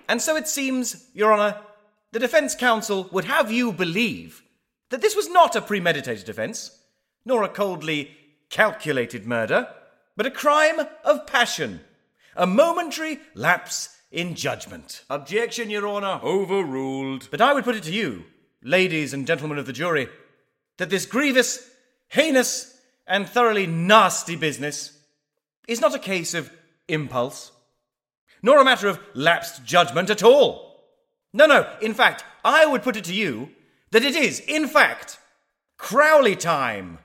And so it seems, Your Honour, the Defence Counsel would have you believe that this was not a premeditated offence, nor a coldly calculated murder, but a crime of passion, a momentary lapse in judgment. Objection, Your Honour. Overruled. But I would put it to you, ladies and gentlemen of the jury, that this grievous, heinous, and thoroughly nasty business is not a case of impulse, nor a matter of lapsed judgment at all. No, in fact, I would put it to you that it is, in fact, Crowley time.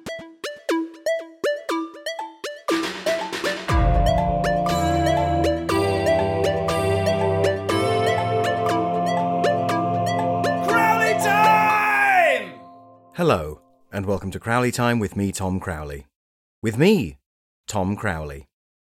Crowley time! Hello, and welcome to Crowley Time with me, Tom Crowley. With me, Tom Crowley.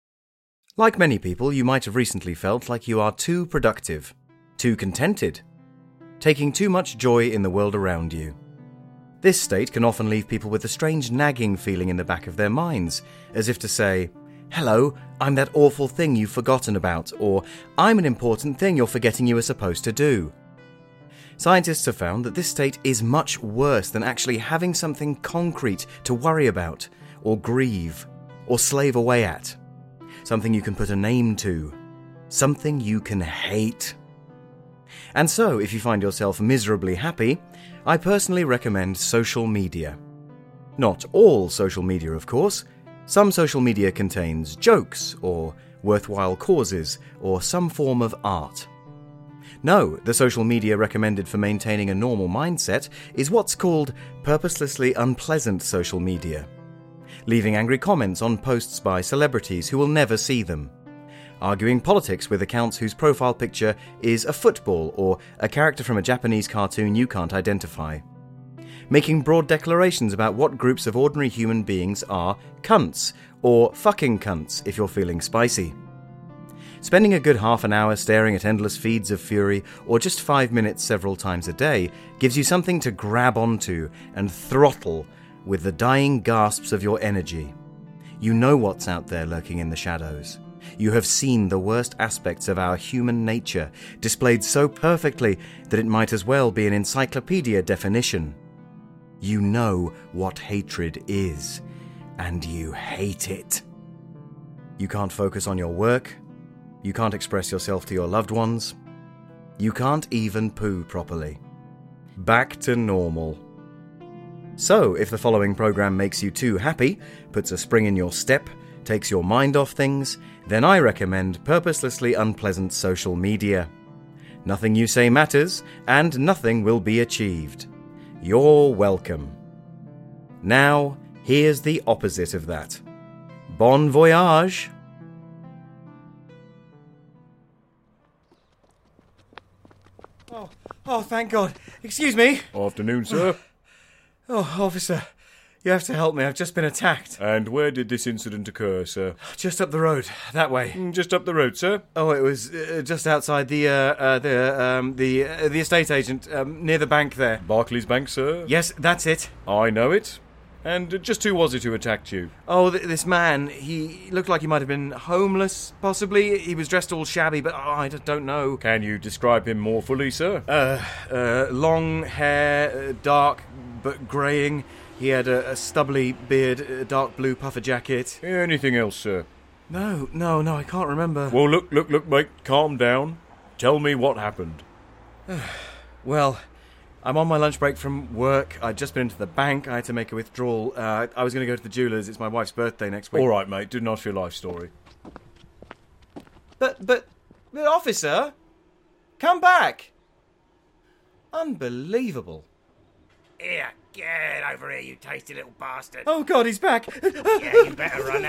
Like many people, you might have recently felt like you are too productive, too contented, taking too much joy in the world around you. This state can often leave people with a strange nagging feeling in the back of their minds, as if to say, "Hello, I'm that awful thing you've forgotten about," or "I'm an important thing you're forgetting you were supposed to do." Scientists have found that this state is much worse than actually having something concrete to worry about, or grieve, or slave away at. Something you can put a name to. Something you can hate. And so, if you find yourself miserably happy, I personally recommend social media. Not all social media, of course. Some social media contains jokes, or worthwhile causes, or some form of art. No, the social media recommended for maintaining a normal mindset is what's called purposelessly unpleasant social media. Leaving angry comments on posts by celebrities who will never see them. Arguing politics with accounts whose profile picture is a football or a character from a Japanese cartoon you can't identify. Making broad declarations about what groups of ordinary human beings are cunts, or fucking cunts if you're feeling spicy. Spending a good half an hour staring at endless feeds of fury, or just 5 minutes several times a day, gives you something to grab onto and throttle with the dying gasps of your energy. You know what's out there lurking in the shadows. You have seen the worst aspects of our human nature, displayed so perfectly that it might as well be an encyclopedia definition. You know what hatred is, and you hate it. You can't focus on your work. You can't express yourself to your loved ones. You can't even poo properly. Back to normal. So, if the following program makes you too happy, puts a spring in your step, takes your mind off things, then I recommend purposelessly unpleasant social media. Nothing you say matters, and nothing will be achieved. You're welcome. Now, here's the opposite of that. Bon voyage! Oh, thank God. Excuse me. Afternoon, sir. Oh, officer, you have to help me. I've just been attacked. And where did this incident occur, sir? Just up the road, that way. Just up the road, sir. Oh, it was just outside the estate agent near the bank there. Barclays Bank, sir? Yes, that's it. I know it. And just who was it who attacked you? Oh, this man. He looked like he might have been homeless, possibly. He was dressed all shabby, but I don't know. Can you describe him more fully, sir? Long hair, dark but greying. He had a stubbly beard, a dark blue puffer jacket. Anything else, sir? No, I can't remember. Well, look, mate, calm down. Tell me what happened. Well, I'm on my lunch break from work. I'd just been into the bank. I had to make a withdrawal. I was going to go to the jeweller's. It's my wife's birthday next week. All right, mate, didn't ask for your life story. But, officer, come back. Unbelievable. Here, get over here, you tasty little bastard. Oh, God, he's back. Yeah, you better run.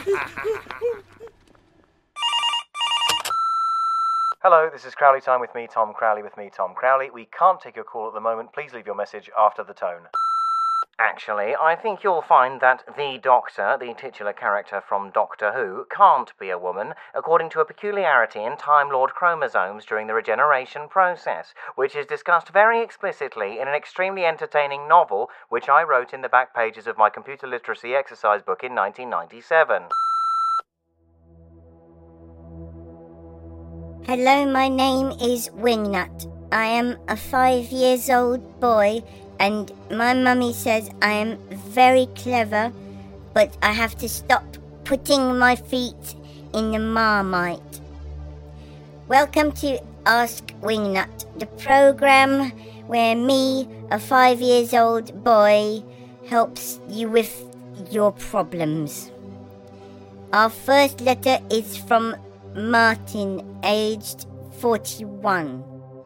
Hello, this is Crowley Time with me, Tom Crowley with me, Tom Crowley. We can't take your call at the moment. Please leave your message after the tone. Actually, I think you'll find that the Doctor, the titular character from Doctor Who, can't be a woman, according to a peculiarity in Time Lord chromosomes during the regeneration process, which is discussed very explicitly in an extremely entertaining novel which I wrote in the back pages of my computer literacy exercise book in 1997. Hello, my name is Wingnut. I am a 5-year-old boy, and my mummy says I am very clever, but I have to stop putting my feet in the Marmite. Welcome to Ask Wingnut, the program where me, a 5-year-old boy, helps you with your problems. Our first letter is from Martin, aged 41.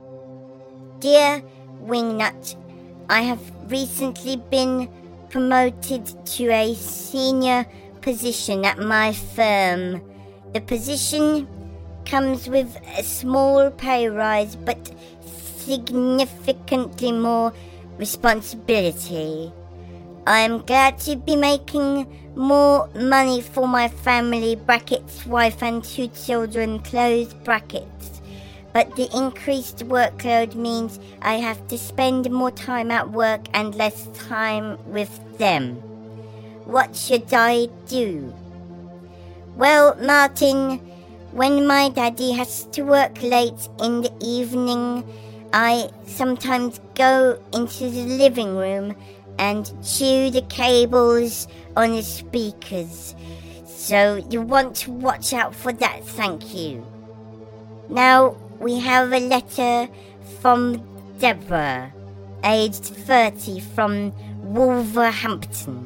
Dear Wingnut, I have recently been promoted to a senior position at my firm. The position comes with a small pay rise but significantly more responsibility. I am glad to be making more money for my family, brackets, wife and 2 children, close brackets. But the increased workload means I have to spend more time at work and less time with them. What should I do? Well, Martin, when my daddy has to work late in the evening, I sometimes go into the living room and chew the cables on the speakers. So you want to watch out for that, thank you. Now we have a letter from Deborah, aged 30, from Wolverhampton.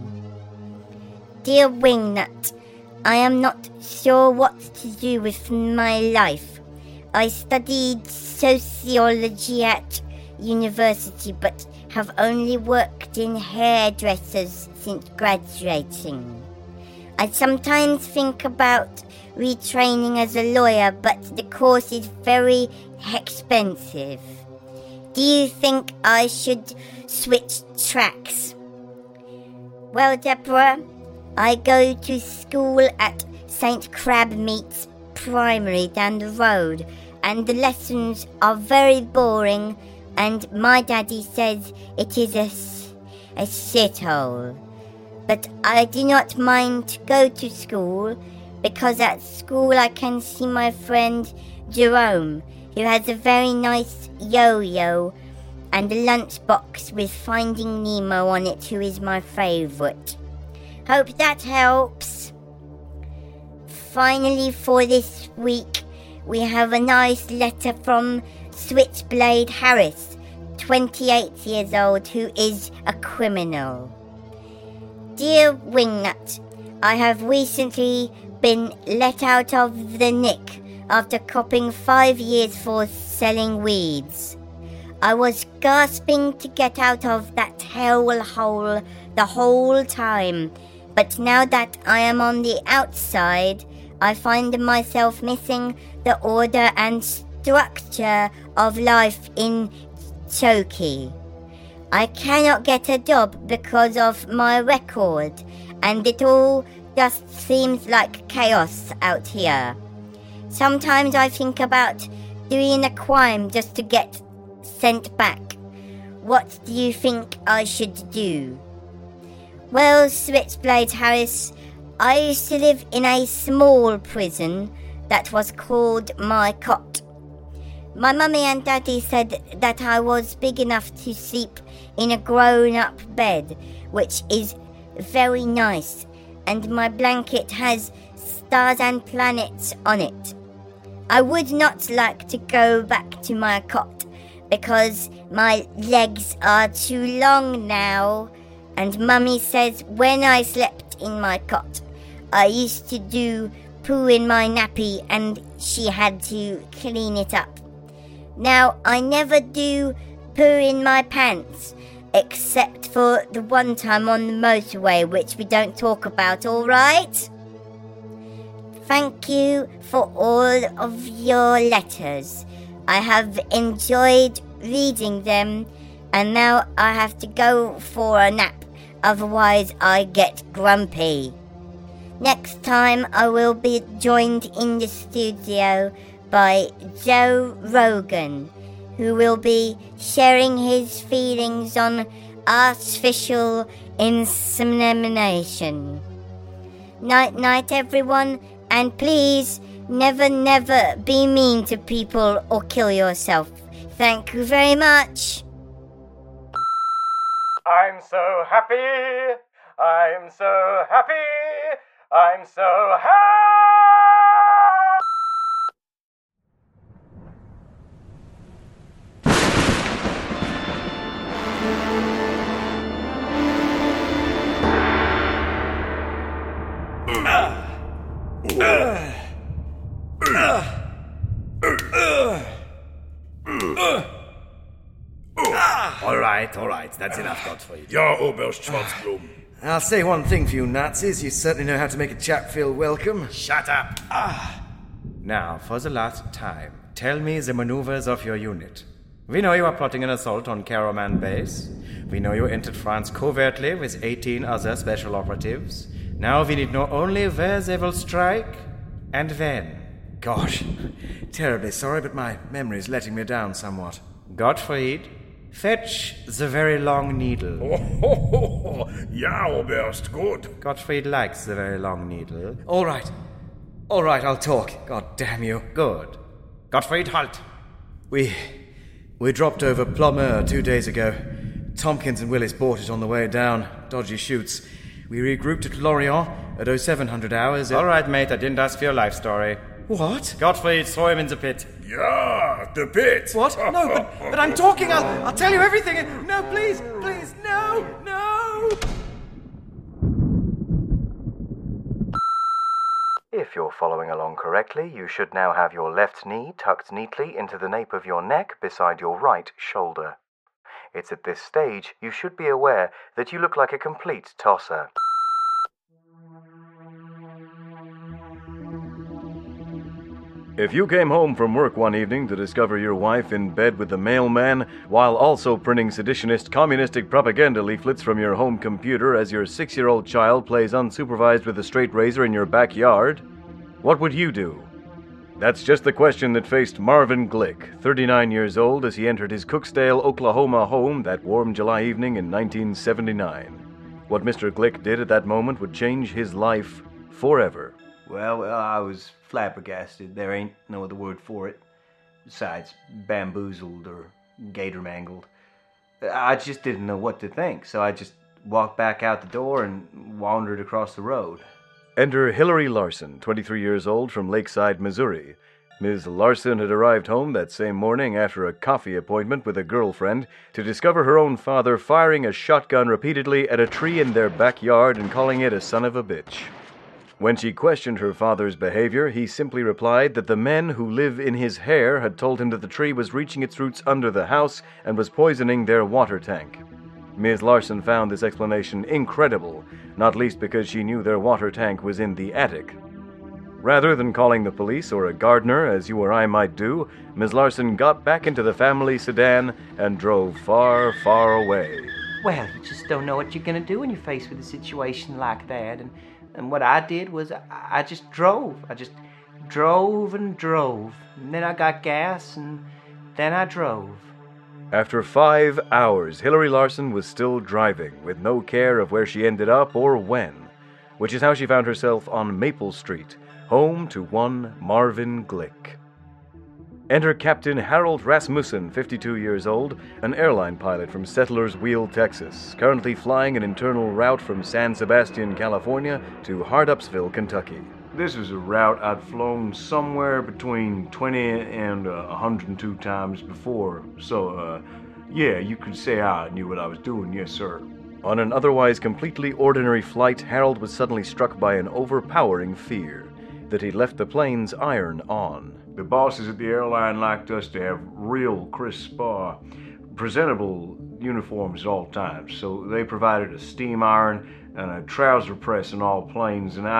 Dear Wingnut, I am not sure what to do with my life. I studied sociology at university but have only worked in hairdressers since graduating. I sometimes think about retraining as a lawyer, but the course is very expensive. Do you think I should switch tracks? Well, Deborah, I go to school at St. Crabmeat's Primary down the road, and the lessons are very boring, and my daddy says it is a shithole. But I do not mind to go to school, because at school I can see my friend Jerome, who has a very nice yo-yo and a lunchbox with Finding Nemo on it, who is my favourite. Hope that helps. Finally, for this week, we have a nice letter from Switchblade Harris, 28 years old, who is a criminal. Dear Wingnut, I have recently been let out of the nick after copping 5 years for selling weeds. I was gasping to get out of that hellhole the whole time, but now that I am on the outside, I find myself missing the order and structure of life in Choki. I cannot get a job because of my record, and it all just seems like chaos out here. Sometimes I think about doing a crime just to get sent back. What do you think I should do? Well, Switchblade Harris, I used to live in a small prison that was called my cot. My mummy and daddy said that I was big enough to sleep in a grown-up bed, which is very nice, and my blanket has stars and planets on it. I would not like to go back to my cot because my legs are too long now, and mummy says when I slept in my cot, I used to do poo in my nappy and she had to clean it up. Now, I never do poo in my pants, except for the one time on the motorway, which we don't talk about, alright? Thank you for all of your letters. I have enjoyed reading them, and now I have to go for a nap, otherwise I get grumpy. Next time I will be joined in the studio by Joe Rogan, who will be sharing his feelings on artificial insemination. Night night everyone, and please Never, never be mean to people or kill yourself. Thank you very much. I'm so happy. I'm so happy. I'm so happy. All right, that's enough, Gottfried. Ja, Oberst Schwarzblum. I'll say one thing for you Nazis. You certainly know how to make a chap feel welcome. Shut up. Now, for the last time, tell me the maneuvers of your unit. We know you are plotting an assault on Karaman base. We know you entered France covertly with 18 other special operatives. Now we need know only where they will strike and when. Gosh, terribly sorry, but my memory's letting me down somewhat. Gottfried, fetch the very long needle. Ja, Oberst, gut. Gottfried likes the very long needle. All right, I'll talk. God damn you. Good. Gottfried, halt. We dropped over Plumeur 2 days ago. Tompkins and Willis bought it on the way down. Dodgy shoots. We regrouped at Lorient at 0700 hours. All right, mate, I didn't ask for your life story. What? Gottfried, throw him in the pit. Ja, the pit. What? No, but I'm talking. I'll tell you everything. No, please, no. If you're following along correctly, you should now have your left knee tucked neatly into the nape of your neck beside your right shoulder. It's at this stage you should be aware that you look like a complete tosser. If you came home from work one evening to discover your wife in bed with the mailman while also printing seditionist communistic propaganda leaflets from your home computer as your 6-year-old child plays unsupervised with a straight razor in your backyard, what would you do? That's just the question that faced Marvin Glick, 39 years old, as he entered his Cooksdale, Oklahoma home that warm July evening in 1979. What Mr. Glick did at that moment would change his life forever. Well, I was flabbergasted. There ain't no other word for it. Besides, bamboozled or gator mangled. I just didn't know what to think, so I just walked back out the door and wandered across the road. Enter Hillary Larson, 23 years old, from Lakeside, Missouri. Ms. Larson had arrived home that same morning after a coffee appointment with a girlfriend to discover her own father firing a shotgun repeatedly at a tree in their backyard and calling it a son of a bitch. When she questioned her father's behavior, he simply replied that the men who live in his hair had told him that the tree was reaching its roots under the house and was poisoning their water tank. Ms. Larson found this explanation incredible, not least because she knew their water tank was in the attic. Rather than calling the police or a gardener, as you or I might do, Ms. Larson got back into the family sedan and drove far, far away. Well, you just don't know what you're going to do when you're faced with a situation like that. And what I did was I just drove. I just drove and drove. And then I got gas, and then I drove. After 5 hours, Hillary Larson was still driving, with no care of where she ended up or when, which is how she found herself on Maple Street, home to one Marvin Glick. Enter Captain Harold Rasmussen, 52 years old, an airline pilot from Settlers Wheel, Texas, currently flying an internal route from San Sebastian, California to Hardupsville, Kentucky. This is a route I'd flown somewhere between 20 and 102 times before, so, yeah, you could say I knew what I was doing, yes, sir. On an otherwise completely ordinary flight, Harold was suddenly struck by an overpowering fear that he'd left the plane's iron on. The bosses at the airline liked us to have real crisp, presentable uniforms at all times, so they provided a steam iron and a trouser press in all planes, and I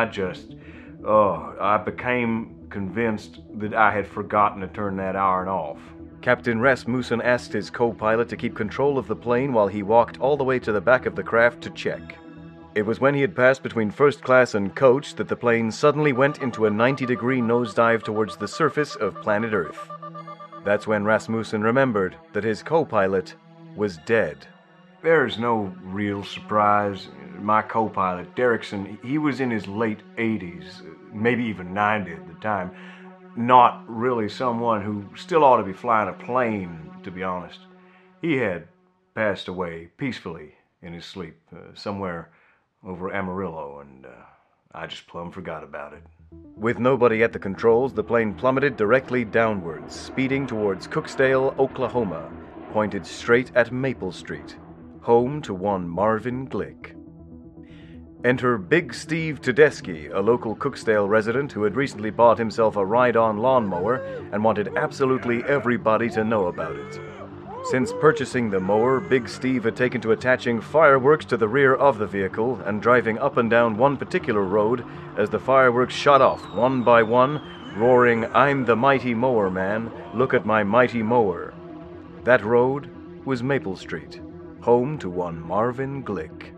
became convinced that I had forgotten to turn that iron off. Captain Rasmussen asked his co-pilot to keep control of the plane while he walked all the way to the back of the craft to check. It was when he had passed between first class and coach that the plane suddenly went into a 90-degree nosedive towards the surface of planet Earth. That's when Rasmussen remembered that his co-pilot was dead. There's no real surprise. My co-pilot, Derrickson, he was in his late 80s, maybe even 90 at the time. Not really someone who still ought to be flying a plane, to be honest. He had passed away peacefully in his sleep, somewhere over Amarillo, and I just plumb forgot about it. With nobody at the controls, the plane plummeted directly downwards, speeding towards Cooksdale, Oklahoma, pointed straight at Maple Street, home to one Marvin Glick. Enter Big Steve Tedeschi, a local Cooksdale resident who had recently bought himself a ride-on lawnmower and wanted absolutely everybody to know about it. Since purchasing the mower, Big Steve had taken to attaching fireworks to the rear of the vehicle and driving up and down one particular road as the fireworks shot off one by one, roaring, "I'm the mighty mower man, look at my mighty mower." That road was Maple Street, home to one Marvin Glick.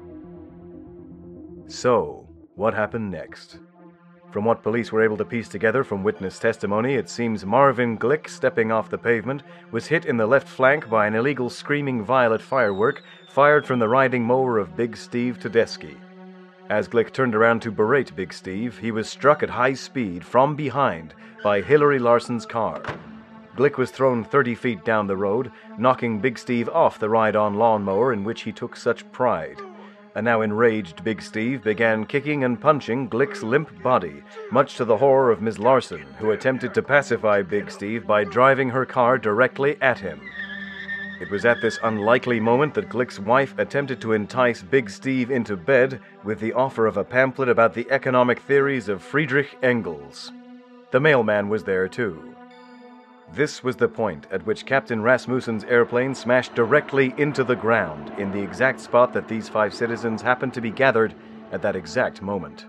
So, what happened next? From what police were able to piece together from witness testimony, it seems Marvin Glick, stepping off the pavement, was hit in the left flank by an illegal screaming violet firework fired from the riding mower of Big Steve Tedeschi. As Glick turned around to berate Big Steve, he was struck at high speed from behind by Hillary Larson's car. Glick was thrown 30 feet down the road, knocking Big Steve off the ride-on lawnmower in which he took such pride. A now enraged Big Steve began kicking and punching Glick's limp body, much to the horror of Ms. Larson, who attempted to pacify Big Steve by driving her car directly at him. It was at this unlikely moment that Glick's wife attempted to entice Big Steve into bed with the offer of a pamphlet about the economic theories of Friedrich Engels. The mailman was there too. This was the point at which Captain Rasmussen's airplane smashed directly into the ground in the exact spot that these 5 citizens happened to be gathered at that exact moment.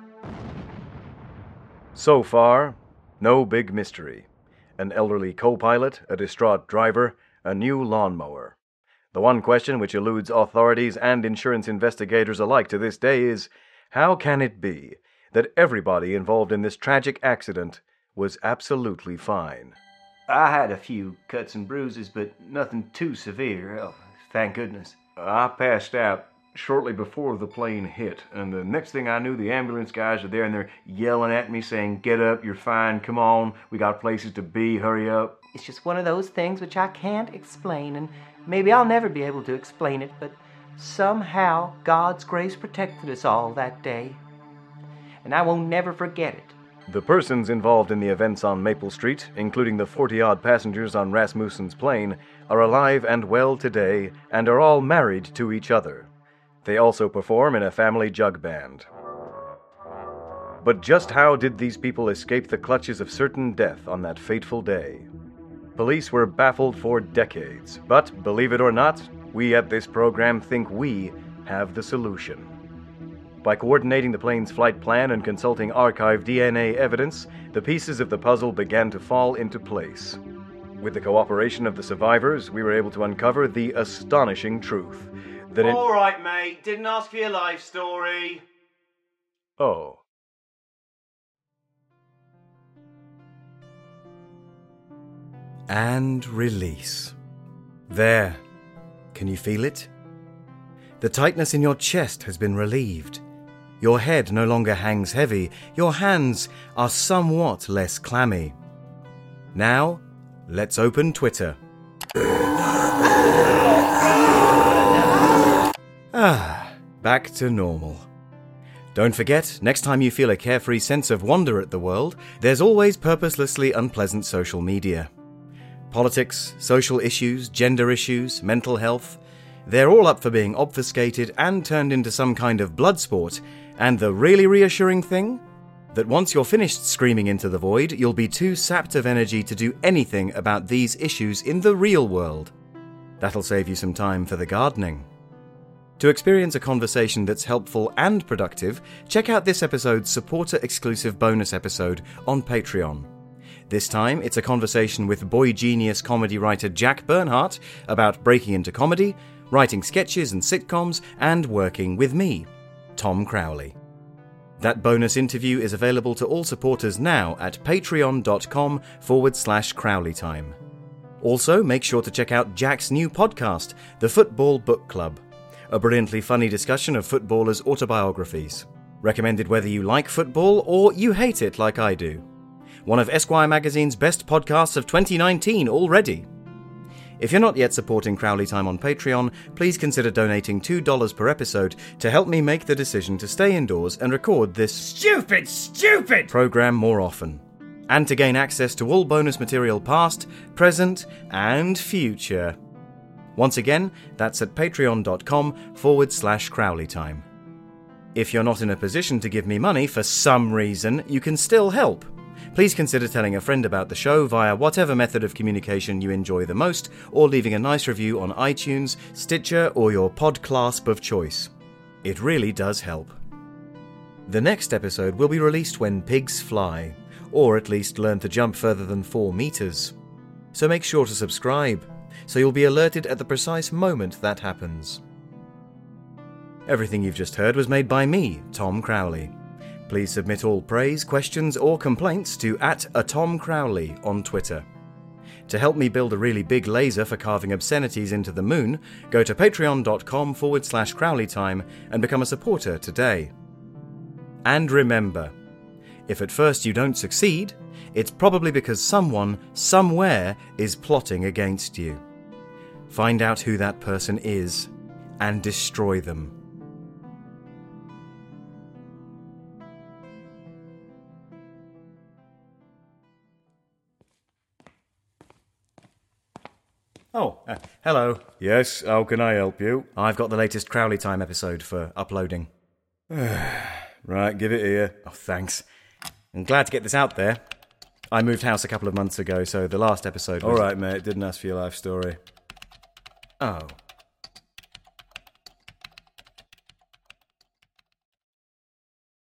So far, no big mystery. An elderly co-pilot, a distraught driver, a new lawnmower. The one question which eludes authorities and insurance investigators alike to this day is, how can it be that everybody involved in this tragic accident was absolutely fine? I had a few cuts and bruises, but nothing too severe. Oh, thank goodness. I passed out shortly before the plane hit, and the next thing I knew, the ambulance guys are there, and they're yelling at me, saying, "Get up, you're fine, come on, we got places to be, hurry up." It's just one of those things which I can't explain, and maybe I'll never be able to explain it, but somehow God's grace protected us all that day, and I will never forget it. The persons involved in the events on Maple Street, including the 40-odd passengers on Rasmussen's plane, are alive and well today and are all married to each other. They also perform in a family jug band. But just how did these people escape the clutches of certain death on that fateful day? Police were baffled for decades, but believe it or not, we at this program think we have the solution. By coordinating the plane's flight plan and consulting archived DNA evidence, the pieces of the puzzle began to fall into place. With the cooperation of the survivors, we were able to uncover the astonishing truth that All right, mate. Didn't ask for your life story. Oh. And release. There. Can you feel it? The tightness in your chest has been relieved. Your head no longer hangs heavy. Your hands are somewhat less clammy. Now, let's open Twitter. Back to normal. Don't forget, next time you feel a carefree sense of wonder at the world, there's always purposelessly unpleasant social media. Politics, social issues, gender issues, mental health, they're all up for being obfuscated and turned into some kind of blood sport. And the really reassuring thing? That once you're finished screaming into the void, you'll be too sapped of energy to do anything about these issues in the real world. That'll save you some time for the gardening. To experience a conversation that's helpful and productive, check out this episode's supporter-exclusive bonus episode on Patreon. This time, it's a conversation with boy genius comedy writer Jack Bernhardt about breaking into comedy, writing sketches and sitcoms, and working with me, Tom Crowley. That bonus interview is available to all supporters now at patreon.com/CrowleyTime. Also, make sure to check out Jack's new podcast, The Football Book Club, a brilliantly funny discussion of footballers' autobiographies. Recommended whether you like football or you hate it like I do. One of Esquire magazine's best podcasts of 2019 already. If you're not yet supporting Crowley Time on Patreon, please consider donating $2 per episode to help me make the decision to stay indoors and record this Stupid program more often, and to gain access to all bonus material past, present, and future. Once again, that's at patreon.com/CrowleyTime. If you're not in a position to give me money for some reason, you can still help. Please consider telling a friend about the show via whatever method of communication you enjoy the most, or leaving a nice review on iTunes, Stitcher, or your podclasp of choice. It really does help. The next episode will be released when pigs fly, or at least learn to jump further than 4 meters. So make sure to subscribe, so you'll be alerted at the precise moment that happens. Everything you've just heard was made by me, Tom Crowley. Please submit all praise, questions, or complaints to @atomcrowley on Twitter. To help me build a really big laser for carving obscenities into the moon, go to patreon.com/CrowleyTime and become a supporter today. And remember, if at first you don't succeed, it's probably because someone, somewhere, is plotting against you. Find out who that person is, and destroy them. Hello. Yes, how can I help you? I've got the latest Crowley Time episode for uploading. Right, give it here. Oh, thanks. I'm glad to get this out there. I moved house a couple of months ago, so the last episode was... All right, mate, didn't ask for your life story. Oh.